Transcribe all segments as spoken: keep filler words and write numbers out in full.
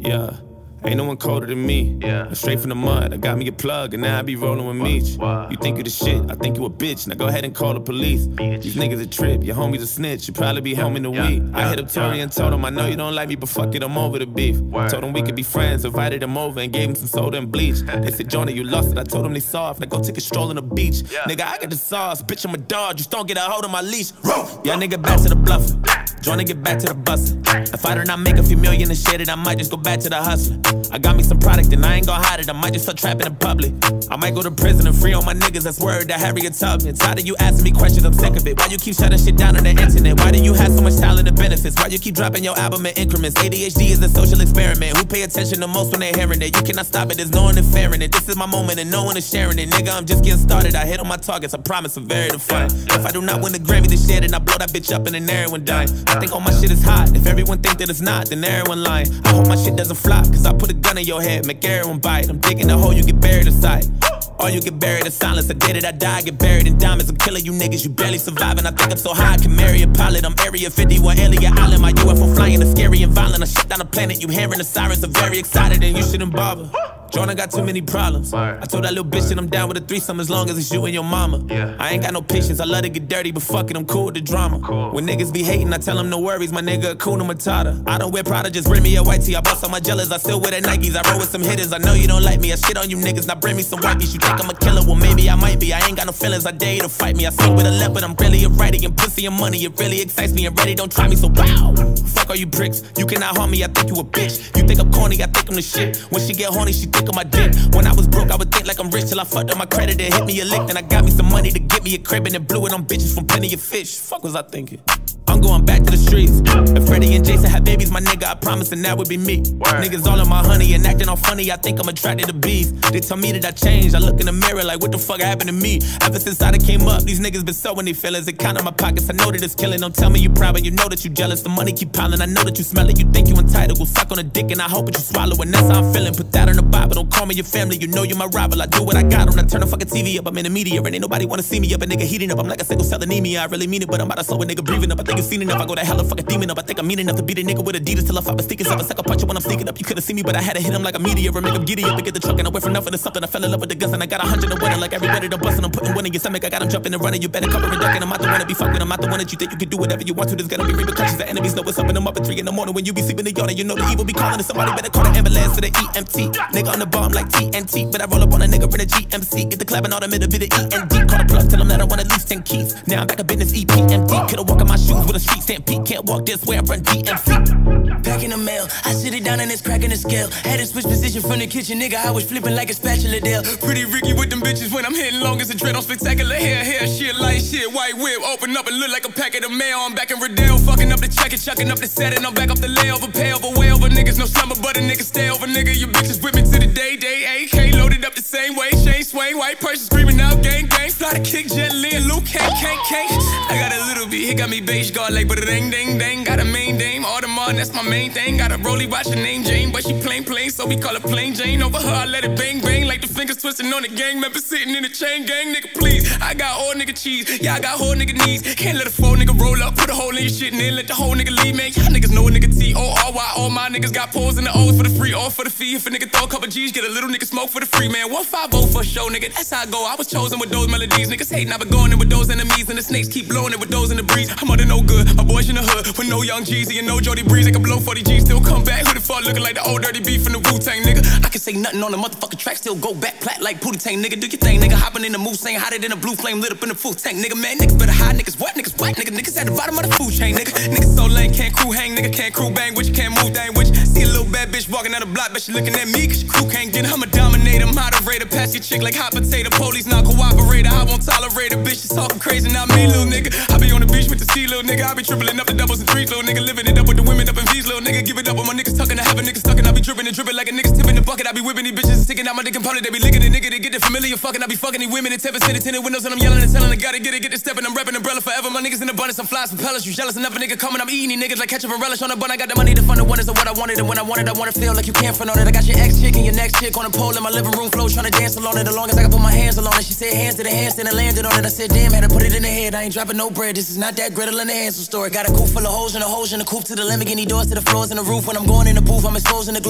Yeah. Ain't no one colder than me. Yeah. I'm straight from the mud. I got me a plug and now I be rolling with Meech. You think you the shit, I think you a bitch. Now go ahead and call the police. Bitch. These niggas a trip, your homie's a snitch. You probably be yeah. home in a yeah. week. Yeah. I hit up Tory and told him I know you don't like me, but fuck it, I'm over the beef. Word. Told him we could be friends, invited him over and gave him some soda and bleach. They said, Jonah, you lost it. I told them they soft. Now go take a stroll on the beach. Yeah. Nigga, I got the sauce. Bitch, I'm a dog. Just don't get a hold of my leash. Yeah, nigga, back to the bluff. Jonah, get back to the bus. If I do not make a few million and shit, I might just go back to the hustle. I got me some product and I ain't gon' hide it. I might just start trapping in public. I might go to prison and free all my niggas. That's word that Harriet Tubman. Tired of you asking me questions, I'm sick of it. Why you keep shutting shit down on the internet? Why do you have so much talent and benefits? Why you keep dropping your album in increments? A D H D is a social experiment. Who pay attention the most when they're hearing it? You cannot stop it, there's no one interfering it. This is my moment and no one is sharing it. Nigga, I'm just getting started. I hit on my targets, I promise I'm very defiant. If I do not win the Grammy this year, then I blow that bitch up and then everyone dying. I think all my shit is hot. If everyone think that it's not, then everyone lying. I hope my shit doesn't flop, cause I put a gun in your head, make everyone bite. I'm digging the hole, you get buried inside. Or you get buried in silence. The day that I die, I get buried in diamonds. I'm killing you niggas, you barely surviving. I think I'm so high, I can marry a pilot. I'm Area fifty-one, alien island. My U F O flying is scary and violent. I shut down the planet, you hearing the sirens. I'm very excited and you shouldn't bother. Jonah got too many problems. I told that little bitch that I'm down with a threesome as long as it's you and your mama. Yeah. I ain't got no patience, I love to get dirty, but fuck it, I'm cool with the drama. Cool. When niggas be hating, I tell them no worries, my nigga Hakuna Matata. I don't wear Prada, just bring me a white tee. I bought some my jealous, I still wear the Nikes. I roll with some hitters, I know you don't like me. I shit on you niggas, now bring me some white beats. You think I'm a killer, well maybe I might be. I ain't got no feelings, I dare you to fight me. I sleep with a leopard, I'm really a righty. And pussy and money, it really excites me. And ready, don't try me, so wow. Fuck all you pricks, you cannot harm me, I think you a bitch. You think I'm corny, I think I'm the shit. When she get horny, she think of my dick. When I was broke, I would think like I'm rich till I fucked up my credit and hit me a lick. Then I got me some money to get me a crib and then blew it on bitches from plenty of fish. Fuck was I thinking? I'm going back to the streets. If Freddie and Jason had babies, my nigga, I promise, and that would be me. Word. Niggas all on my honey and acting all funny, I think I'm attracted to bees. They tell me that I changed, I look in the mirror like what the fuck happened to me. Ever since I came up, these niggas been sowing their feelings and counting my pockets. I know that it's killing, don't tell me you proud, but you know that you jealous. The money keep piling, I know that you smell it. You think you entitled, go suck on a dick and I hope that you swallow. And that's how I'm feeling, put that on the Bible. Don't call me your family, you know you're my rival. I do what I got, I'm not turn the fucking T V up. I'm in the media and ain't nobody wanna see me up. A nigga heating up, I'm like a single cell anemia. I really mean it, but I'm about to slow a nigga breathing up. I think it's seen enough, I go to hell and fuck a demon up. I think I'm mean enough to beat a nigga with Adidas till I fight my stickers up. I suck a punch when I'm sneaking up. You could've seen me, but I had to hit him like a meteor and make him giddy up and get the truck. And I went from nothing to something. I fell in love with the guns and I got a hundred and winning like everybody to bust. And I'm putting one in your stomach. I got him jumping and running. You better cover and ducking. I'm not the one to be fucking. I'm not the one that you think you can do whatever you want to. There's gonna be repercussions. The enemies know what's up and I'm up at three in the morning when you be sleeping in yawning. You know the evil be calling and somebody better call the ambulance to the E M T. Nigga on the bomb like T N T, but I roll up on a nigga in a G M C. Get the clapping all the middle bit of E N D. Call the plug, tell him that I want at least ten keys. Now I'm back up in this E P M D. Could've walk in my shoes with a street stampede. Can't walk this way, I run D M C. Back in the mail, I sit it down and it's cracking the scale. Had to switch position from the kitchen, nigga, I was flipping like a spatula Dale. Pretty Ricky with them bitches when I'm hitting long as a dread on spectacular hair, hair, shit, light shit, white whip. Open up and look like a packet of mail. I'm back in Riddell, fucking up the check and chucking up the set. And I'm back off the layover, pay over, way over. Niggas no summer, but a nigga stay over, nigga. You bitches with me to the day, day, A K loaded up the same way. Chain swing, white person screaming out, gang, gang. Fly to kick, Jet Li and Luke, can't, can't, can't. I got a little bit, he got me beige guard like, but it ding, ding, ding. Got a main dame, Audemars, that's my main thing. Got a rollie, watch her name Jane, but she plain, plain, so we call her plain Jane. Over her, I let it bang, bang, like the fingers twisting on the gang member sitting in the chain gang, nigga, please. I got old nigga cheese, yeah, I got whole nigga knees. Can't let a full nigga roll up, put a hole in your shit and then let the whole nigga leave, man. Y'all niggas know a nigga T O R Y. All my niggas got pulls in the O's for the free, all for the fee. If a nigga throw a couple G's, get a little nigga smoke for the free, man. one five oh for a show, nigga, that's how I go. I was chosen with those melodies, niggas hating, I been going in with those enemies. And the snakes keep blowing it with those in the breeze. I'm under no good, my boys in the hood with no young Jeezy and no Jody Breeze. They can blow forty G's, still come back. Who the fuck looking like the old dirty beef from the Wu-Tang, nigga? I can say nothing on the motherfucking track, still go back plat like Pootie Tang, nigga. Do your thing, nigga. Hopping in the moose, saying hotter than a blue flame lit up in the full tank, nigga. Man, niggas better hide, niggas what, niggas white, nigga. Niggas at the bottom of the food chain, nigga. Niggas so lame, can't crew hang, nigga. Can't crew bang, which can't move, dang, which. See a little bad bitch walking down the block, but she looking at me, cause your crew can't get. I'm a dominator, moderator, pass your chick like hot potato. Police not cooperator, I won't tolerate a bitch. She's talking crazy, not me, little nigga. I be on the beach with the sea, little nigga. I be tripling up the doubles and threes, little nigga. Living it up with the women up in V's, little nigga. Give it up with my niggas tucking, I have a nigga stuck and I be dripping and dripping like a nigga's tipping the bucket. I be whipping these bitches and sticking out my dick and powder. They be licking the nigga, they get the familiar fucking. I be fucking these women in ten percent tinted windows and I'm yelling and telling. I gotta get it, get it stepping. I'm repping umbrella forever. My niggas in abundance, I'm flies, propellers. You jealous enough, a nigga coming. I'm eating these niggas like ketchup and relish on a bun. I got the money to fund the wonders of what I wanted, and when I wanted, I wanna feel like you can't front on it. I got your ex chick and your next chick on a pole in my living room floor trying to dance along it. As long as I can put my hands along it. She said hands to the handstand and landed on it. I said damn, had to put it in the head. I ain't dropping no bread. This is not that Gretel and the Hansel story. Got a coupe full of holes and a holes in the coupe to the Lamborghini doors to the floors and the roof. When I'm going in the booth, I'm exposing the glue.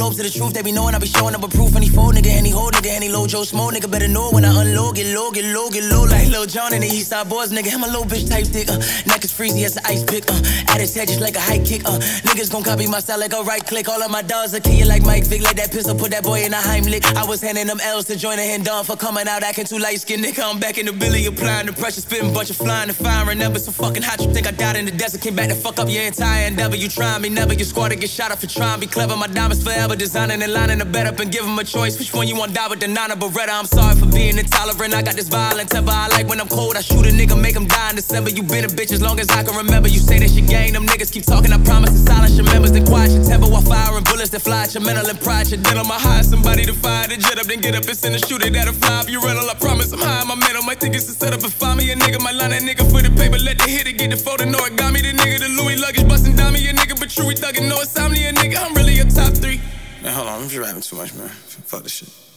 globes to the truth, they be knowing I be showing up with proof. Any fold nigga, any hold nigga, any low Joe Smo nigga better know when I unload, get low, get low, get low like Lil Jon and the East Side Boys nigga. I'm a low bitch type thick, uh, neck is freezy as an ice pick, uh, at his head just like a high kick, uh, niggas gon' copy my style like a right click. All of my dogs are killing like Mike Vick, like that pistol, put that boy in a Heimlich. I was handing them L's to join a hand down for coming out acting too light skinned nigga. I'm back in the Billy, applying the pressure, spitting bunch of flying and firing. Never so fucking hot, you think I died in the desert, came back to fuck up your entire endeavor. You trying me, never your squad to get shot up for trying be clever. My diamonds forever designing and lining the bed up and give them a choice. Which one you want die with the nine or Beretta? I'm sorry for being intolerant. I got this violent temper. I like when I'm cold. I shoot a nigga, make him die in December. You been a bitch as long as I can remember. You say that you gain. Them niggas keep talking. I promise to silence your members. Then quiet your temper while firing bullets that fly at your mental and pride. Your dental. My high somebody to fire the jet up. Then get up and send a shooter that'll fly up your rental. I promise I'm high in my mental. My tickets to set up and find me a nigga. My line that nigga for the paper. Let the hit it get the photo. No origami. The nigga, the Louis luggage busting down me. A nigga, but true, we thuggin'. No insomnia, nigga. I'm really a top three. Man, hold on, I'm just rapping too much, man. Fuck this shit.